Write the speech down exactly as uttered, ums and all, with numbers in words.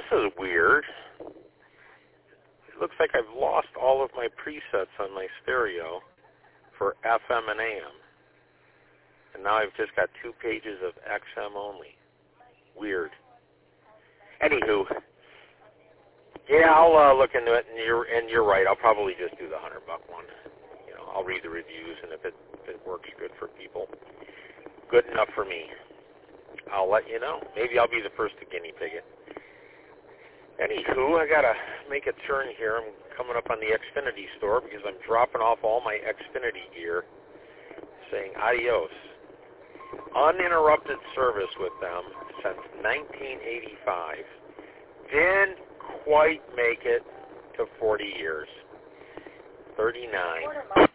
is weird. It looks like I've lost all of my presets on my stereo for F M and A M. And now I've just got two pages of X M only. Weird. Anywho, yeah, I'll uh, look into it, and you're and you're right. I'll probably just do the hundred buck one. You know, I'll read the reviews, and if it if it works good for people, good enough for me. I'll let you know. Maybe I'll be the first to guinea pig it. Anywho, I gotta make a turn here. I'm coming up on the Xfinity store because I'm dropping off all my Xfinity gear, saying adios. Uninterrupted service with them since nineteen eighty-five. Didn't quite make it to forty years. thirty-nine.